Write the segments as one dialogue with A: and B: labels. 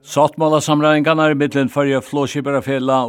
A: Sattmálasamræðingarnar millen fyrir flåskiparafélag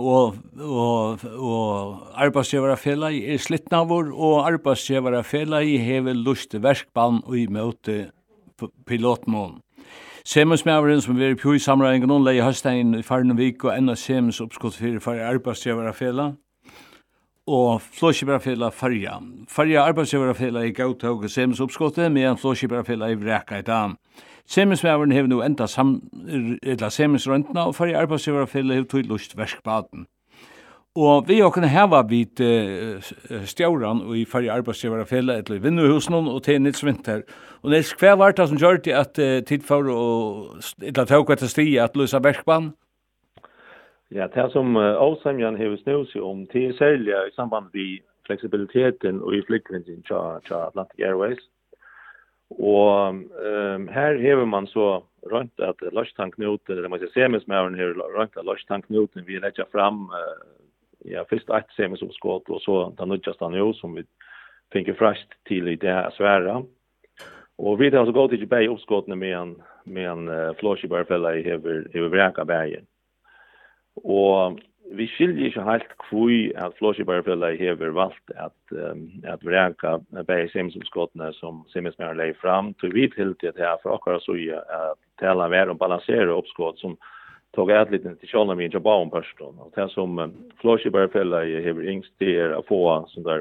A: og arbeidsgivarafélag slitnavur og arbeidsgivarafélag hevur lust verkbann og í móti pilotmål. Semusmæveren som vi på i samræðingen nå leie høsttegn i farne vik og enda semus oppskott for arbeidsgivarafélag og flåskiparafélag farja. Farja arbeidsgivarafélag i gautog semus oppskottet medan flåskiparafélag i vreka i dag. Semismæveren hever nu enda semisrøntna og fyrir arbeidsgivarafélag hever tog lust verskbaden. Og vi har kunnet heva vidt stjauran og i fyrir arbeidsgivarafélag etter vinnuhusen og til Nils Winter. Og Nils, hva var det som gjør det at tidfor og etter tog etter sti at løsa verskbaden?
B: Ja, det som avsemjan hever snus om til særlig i samband med fleksibiliteten og i flyktningen til Atlantic Airways. Og her hever man så rundt at lasttanknoten, eller man skal semismæveren her rundt at lasttanknoten vi legger fram først et semisoppskott og så den nødjaste nå som vi finner frast til i det svære. Og vi har så gått ikke bare oppskottene med en flåskiparafélag hever vreka bergen. Og vi skiljer ikke helt kvui at flåskiparafélag hever valgt at vreka berg semisoppskottene som semismæren legger fram. Så vi til det her for akkurat så at tala mer om balansere oppskott som tog et litt til kjølna min jobba om person. Og det som flåskiparafélag hever yngst det å få som der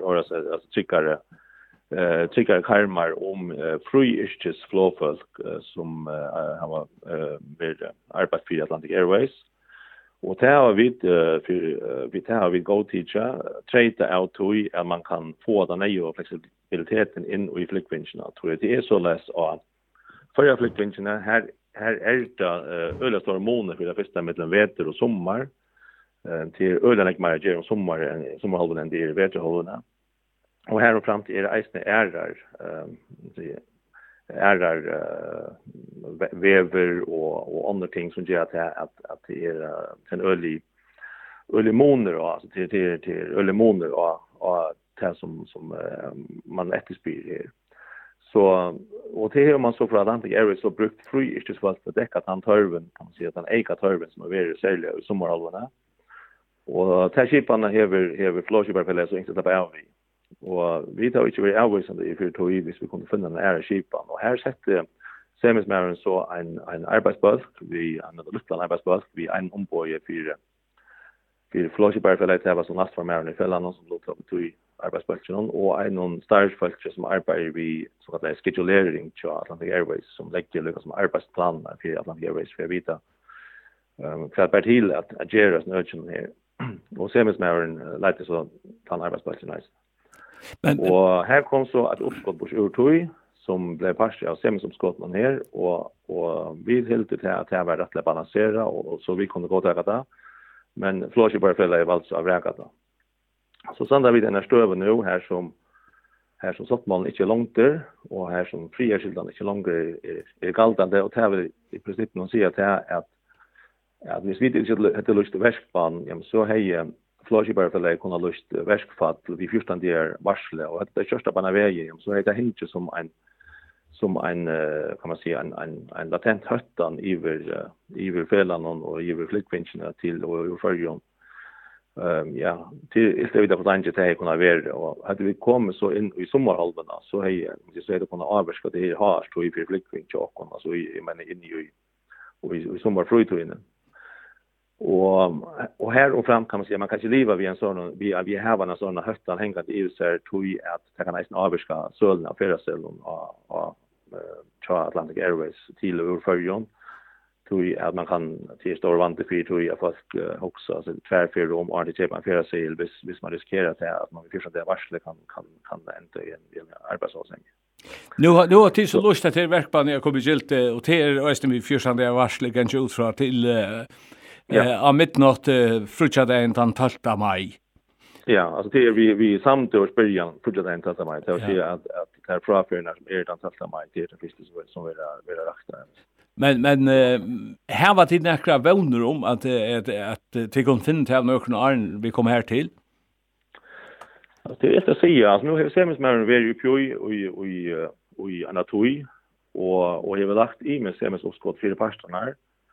B: tryggare karmar om fri-yrkes flåfolk som har vært arbeid for Atlantic Airways. Og det har vi gått til trade av tog at man kan få den nye fleksibiliteten inn i flyktvinsjene. Det så lest av førre flyktvinsjene. Her det øyla store måneder for det første mellom veter og sommer. Til øyla ikke mer gjør om sommerhalven enn det veterholdene. Og her og frem til eisne vever og andre ting som gjør at det en øylig måneder til øylig måneder og det som man etterspyr her. Og det har man så fra Atlantic Airways så brukt fri-yrkesvalg for å dekke at han tørven, kan man si at han eiker tørven som er særlig i sommerhalvene. Og til skipene hever flåskiparafélag så ikke det av vi. Og vi tar ikke vært avvisende i 4 hvis vi kunne finne en ære skipene. Og her setter semismæren så en arbeidsbølg, en luftland arbeidsbølg, vi en ombøye for flåskiparafélag til å som lastformæren i fellene som lå til arbeidsbølgen, og noen starfolk som arbeider vi såkalt schedulering til Atlantic Airways, som legger lykke som arbeidsplan for Atlantic Airways for å vite hva det til at gjøre oss nødvendig her. Og semismæren leiter så ta en arbeidsbølgen. Og her kom så et oppskott på 20 som ble parst av semisoppskottene her, og vi hilde til at det var rettelig balanseret, og så vi kunne gå til det. Men flåskiparafélag valgte å vreka det. Så sender vi denne støven nå, her som sattmålen ikke er langt der, og her som frierskildene ikke langer er galtende, og det vil i prinsippet noen si at hvis vi ikke hadde lyst til verskbanen, så har flåskiparafélag kunne lyst til verskfatt til de 14 der varsle, og det kjørste på en vei, så er det ikke som en kan man si, en latent høttan iver felene og iver flyktvinsjene til og førjon. Til i stedet for at det kunne være, og hadde vi kommet så inn i sommerhalvene, så er det kunne avvarske det her har stå i flyktvinsjene, altså inn i sommerfrøytøyene. Og her og frem kan man si, man kan ikke leve ved en sånn, vi har en sånn høttan hengende i seg, tror jeg at det kan nesten avvarske sølen av ferasølen av Atlantic Airways til og førjon. Tror jeg at man kan til stor vant til tror jeg at folk også tverrfyrer om å kjøpe en ferasøl hvis man risikerer at man vil det varsle kan ende i en arbeidsavseng.
A: Nu har tid så lyst til verkbanen jeg kommer til, og til Øystein vi fyrsende det varsle ganske ut fra til av midnatt frutjadein den 12. mai.
B: Ja, altså det vi samtidsbyrjan frutjadein 12. mai, til å si at det er frafyrene som den 12. mai, det det første som vil rakt der.
A: Men her var tid nekra vågner om at til kunne finne til noen åren vi kom her til?
B: Det är att säga att nu har semismæren vært i Pjøy og i Anatoi og har lagt i med semis oppskott 4 parstene her.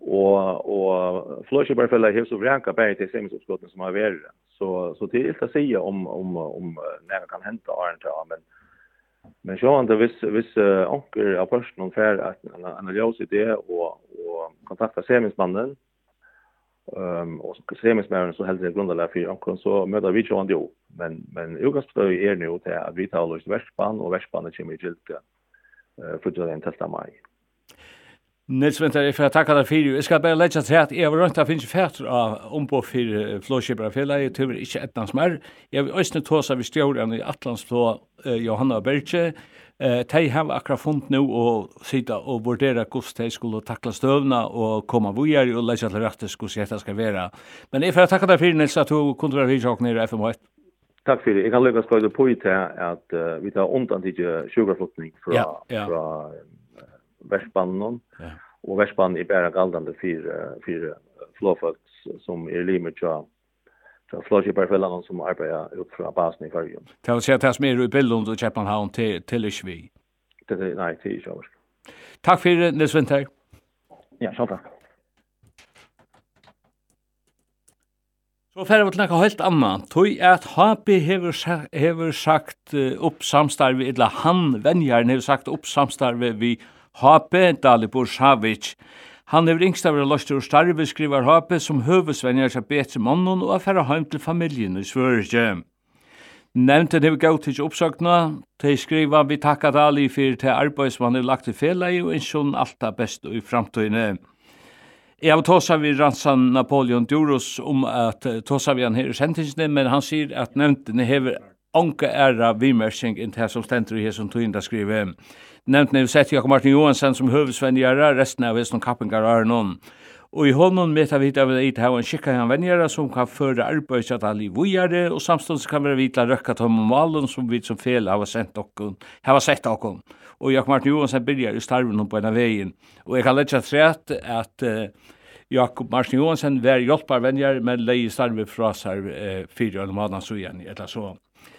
B: och Flåsjöbergfälla har så vranka bara till semisuppskotten som har varit. Så det är inte att säga om när det kan hända men så han det viss onkel av personen för att analysera det och kontakta semismannen och semismannen så helt det grundläggande för onkel så möter vi ju ändå men utgångspunkten är nu att vi tar oss västban och västbanen kommer till för den 12 maj.
A: Nils Winter, för att tacka dig för det. Jag ska bara lägga till att jag var runt att finns fätter om på för Flåsjöbergfälla i tur inte ettans mer. Jag vill också ta sig vid stjorden i Atlantsflå Johanna Berge. De har akkurat funnit nu och sitta och vurdera hur de skulle tackla stövna och komma vidare och lägga till rätt hur detta ska vara. Men jag för att tacka dig för det, Nils, att du kunde vara vidare nere i FM1.
B: Tack för det. Jag kan lyckas på det till att vi tar undan till sugarflottning från Västbanan och Västbanan är bara galdande för flåfolk som är limet så Flåsjöbergfällan som arbetar ut från basen i Färjön.
A: Det vill säga att det som är i Billund och Köpenhamn till Ishvi.
B: Nej, till Ishvi.
A: Tack för det, Nils Winter.
B: Ja, så tack.
A: Så färre vi til noe helt annet. Tog at HP hever sagt upp samstarve, eller han, Venjaren, hever sagt upp samstarve vi HP, Dalibor Savic. Han hever yngstaver løster og starve, skriver HP, som høvesvenjer seg betre mannen og affæra heim til familien i Sverige. Nevnten hever gav til oppsøkna, til skriva vi takka Dali for til arbeid som han hever lagt til fjellet, og innsjon alt det best i framtøyene. Jeg har tåsa vi Ransan Napoleon Duros om at tåsa vi han her i sentingsene, men han sier at nevnten hever anka æra vimersing inn til som stenter i her som tog inn da skrive. Nevnten hever sett Jakob Martin Johansen som høvesvenjere, resten av hesten kappingar er noen. Og i hånden med at vi av det har en skikka han venjere som kan føre arbeid til alle vujere, og samstånds kan være vitla røkka tom og malen som vi som fel har sett okkom. Og Jakob Martin Johansen byrjar i starven på en veien. Og jeg kan lette trett at Jakob Martin Johansen var hjelpar venjer, men leie starve fra seg 4 måneder så igjen, eller så.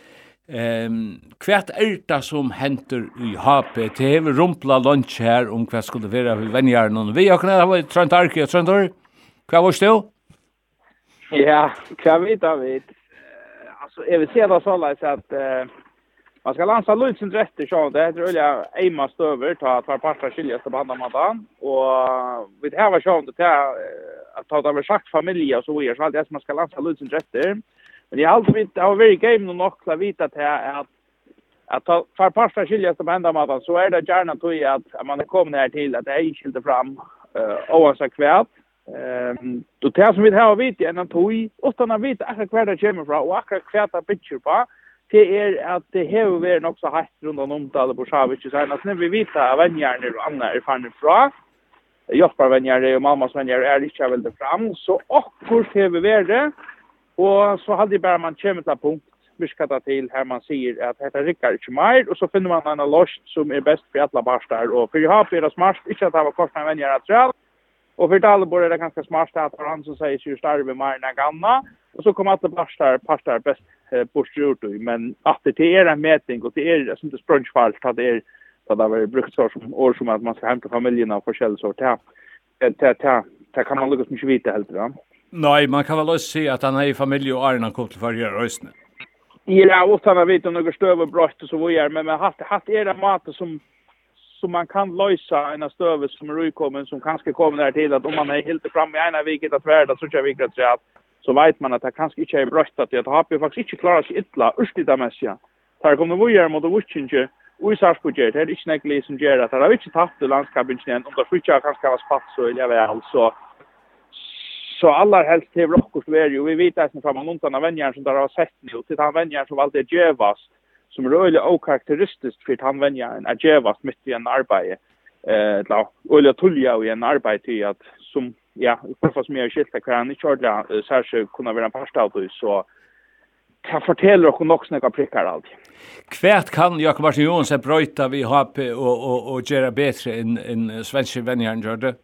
A: Hvert det som henter i HP? Det hever rumpla lunch her om hva skulle være venjeren. Vi har kunnet Trønt Arke, Trøntor. Hva var det?
C: Ja, hva vet jeg? Altså, jeg vil se det så leis at man skal lansa Lutzen rätter så det heter Ulja Eima stöver ta ett par parter skiljas på andra madan och vi det här var så att ta över sagt familj och så vidare så allt det som man ska lansa Lutzen rätter men jag har alltid har very game nog att veta att ta par parter skiljas på andra madan så är det gärna till att man kommer ner till att det är skilt fram oavsett kvärt då det som vi har vet en tog utan att veta akkurat kvar det kommer från och akkurat kvärt att picture på det att det har varit också hatt runt om Dalibor Savic så när vi vet att vänjärner och andra är fan ifrån Jospar vänjärner och mammas vänjärner är inte väl det fram så akkurat har vi varit och så hade bara man kommit till punkt viskata till här man säger att det rickar inte mer och så finner man en lost som är bäst för alla barstar och för jag har det smart inte att ha kostnader vänjärner tror och för Dalibor är det ganska smart att han som säger ju starve mer än gamla och så kommer alla pastar bäst bort men att det är en mätning och det är som det sprunchfalt att det är att det var brukt så som år som att man ska hämta familjerna och forskjell så det kan man lukas mycket vita helt va.
A: Nej, man kan väl också se att han är i familj och Arna kom till förra rösten.
C: Ja, och han vet om några stöverbrott och så vidare men hatt är det mat som man kan lösa en stöve som är utkommen som kanske kommer där till att om man är helt fram i ena viket att värda så kör vi att så vet man att det kanske inte är bröstat att har ju faktiskt inte klarat sig illa urstida mässiga. Här kommer vi göra mot Witchinge och i Sarsbudget det är inte nägli som gör att det har inte tappat landskapingen om det flyttar kanske var spatt så eller väl så alla helst till rockos är och vi vet att från montarna vänjaren som där har sett nu till han vänjaren som alltid gevas som rörligt okaraktäristiskt för han vänjaren är gevas mitt i en arbete eller tulja i en arbete att som ja, fast mer skilta kan inte köra särskilt kunna vara en pastor så kan fortælla oss nok snakka prickar allt.
A: Kvärt kan Jakob Martin Johansen brøyta vi HP och göra bättre än svenska vänjaren gör det.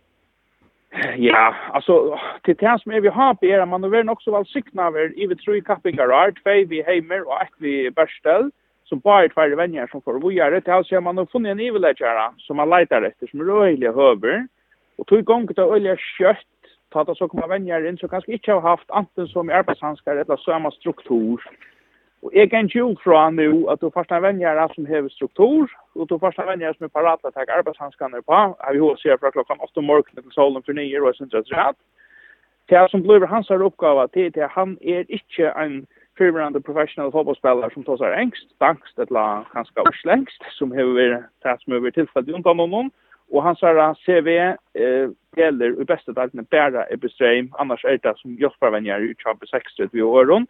C: Ja, alltså till det som vi har är man vill också väl sykna över i 3 kappingar 2 vi Heimer och 1 vi Berstel som bara ett färre vänjar som får vi göra det alltså man har funnit en evilägare som man letar efter som rörliga höver. Och tog igång till olja kött, ta det så kommer vänjer in så kanske inte har haft anten som arbetshandskar eller samma struktur. Och jag kan ju från nu att du första vänjer som har struktur och du första vänjer som är parat att ta arbetshandskarna på. Har vi ser från klockan 8 morgonen till solen för 9 och sånt där. Det som blir hans uppgave till att han är inte en fyrvarande professional fotbollsspelare som tar sig engst, eller ganska urslängst, som har tagit som över tillfället undan honom. Och hans CV gäller i bästa delen bara Ebbestreim, annars är det som Göteborgsvänjar i Champions 60 vid åren.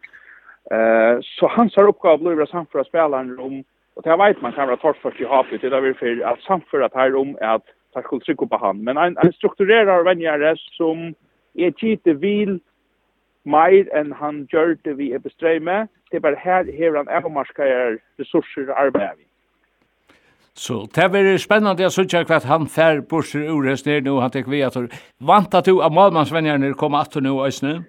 C: Så hans uppgave blir att samföra spelaren om, och det vet man kan vara torrt först i hapet, det är för att samföra det här om att ta skulle trycka på han. Men en strukturerar vänjare som är lite vill mer än han gör det vid Ebbestreim. Det är bara här han avmarskar resurser och arbete.
A: Så det blir spännande att se vad han fär borster ur resten nu. Han tänker vi att väntar du att målmansvänjarna kommer att nu och snö?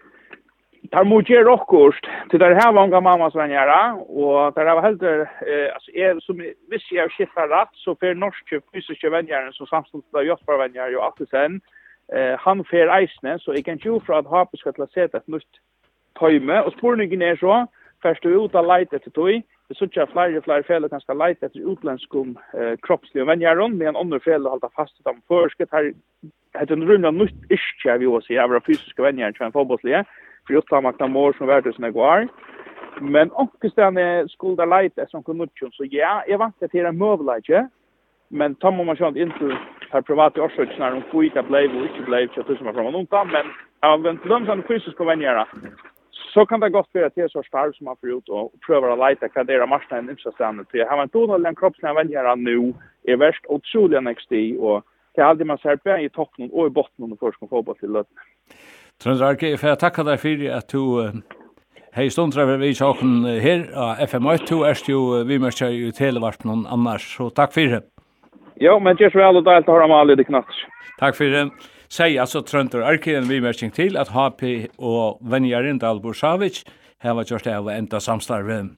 C: Tar mot ger rockkost till det här många målmansvänjare och det var helt alltså är som visst jag skiftar rätt så för norska fysiska vänjare som samtidigt då Göteborgsvänjare ju att sen han för eisne så jag kan ju för att ha ska till sätta ett nytt tajme och spårningen är så först ut att leta till toy. Det så jag flyger fel ganska light efter utländska kroppsliga vänjare med en andra fel att hålla fast dem försket här hade en runda nytt ischia vi också jag var fysiska vänjare för en fotbollsliga för att ta makta mål som värde som går. Men också den skulda light som kunde så ja, jag vant till en möbelage. Men tar man själv inte för privata årsökningar om skita blev och inte blev så tusen från någon men även de som fysiska vänjare så kan det gott vara att det är så starkt som man får ut och prövar att leta vad det är marknaden inte så ständigt. Jag har en total en kroppsliga vänjare nu är värst otroligt NXT och det är aldrig man ser på i toppen och i botten och först kan få bort till det.
A: Tröndarke, för jag tackar dig för att du hej stundrar vi saken här FM1 2 är ju vi måste ju televart någon annars så tack för det.
C: Ja, men just väl och då har de alla det knappt.
A: Tack för det. Säg alltså Tröndarke en vimärsing till att HP och Venjarin Dalborsavic har gjort det av enda samstarve.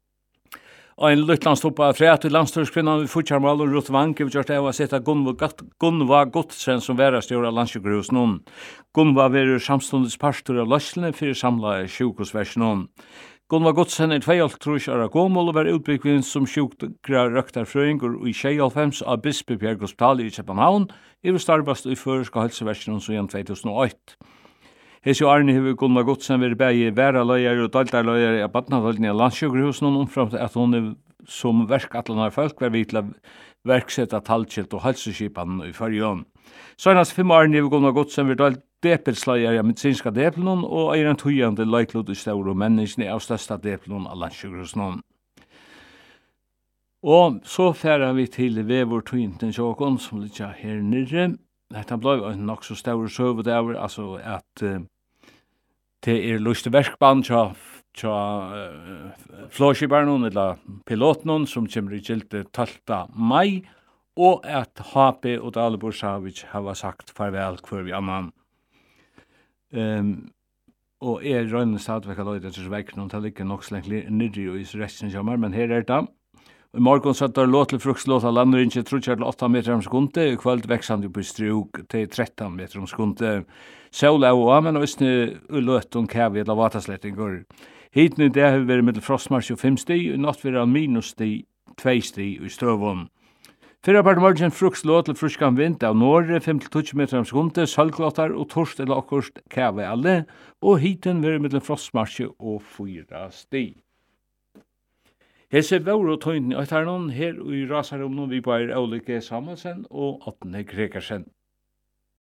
A: Och en lytlandstoppa frätt i landstörskvinnan vi fortfarande och Ruth Vanke vi gjort det av att sätta Gunva Gottsen som värastjord av landsjukhusen. Gunva verur samståndes pastor av Løslen för samla sjukhusversionen. Gunva Gottsen 22 år gammel og var utbyggvinn som sjukgra røktarfrøyngur i 2005 av Bispebjerg Hospital i København, var starvast i føreska helseversjonen som igjen 2008. Hesi Arne hefur Gunva Gottsen væri bægi væraløyar og daldarløyar av badnavaldni av landssjukhusen omframt at hon som verkatlanar folk var vidt til å verksetta talskilt og helseskipan i fyrjon. Sannast 5 Arne hefur Gunva Gottsen væri dalt depelsløyar av medisinska depelun og en tøyande leiklud i staur og menneskene av størsta depelun av landssjukhusen. Og så færer vi til Vevortøynten sjåkon som ligger her nere. Dette ble en nok så staur søv der, altså at det lyste verkband tja flåskibarnon eller piloten som kommer i gilte 12. mai og at HP og Dalborsavic har sagt farvel hver vi annan. Og røyner stadigvæk av løyde til vekkene, det ligger nok slengt nydrig i resten kommer, men her det. I morgen satt der låt til frukslåt av landrinje, tror jeg til 8 meter om sekunde, i kveld veksande på struk til 13 meter om sekunde. Sola og men visne løt om kævi eller vataslettingur. Hitni det har vært med frostmars 25 sti, og natt vil minus sti, 2 sti i strøvån. Fyrra part morgen frukslåt til fruskan vind av Norge, 5-20 meter om sekunde, salglåtar og torst eller akkurst kævi alle, og hiten vil med frostmars og 4 sti. Hese vore og tøynden i Øytarnon, her i Rasaromnon, vi bare Olike Samuelsen og Åtne Gregersen.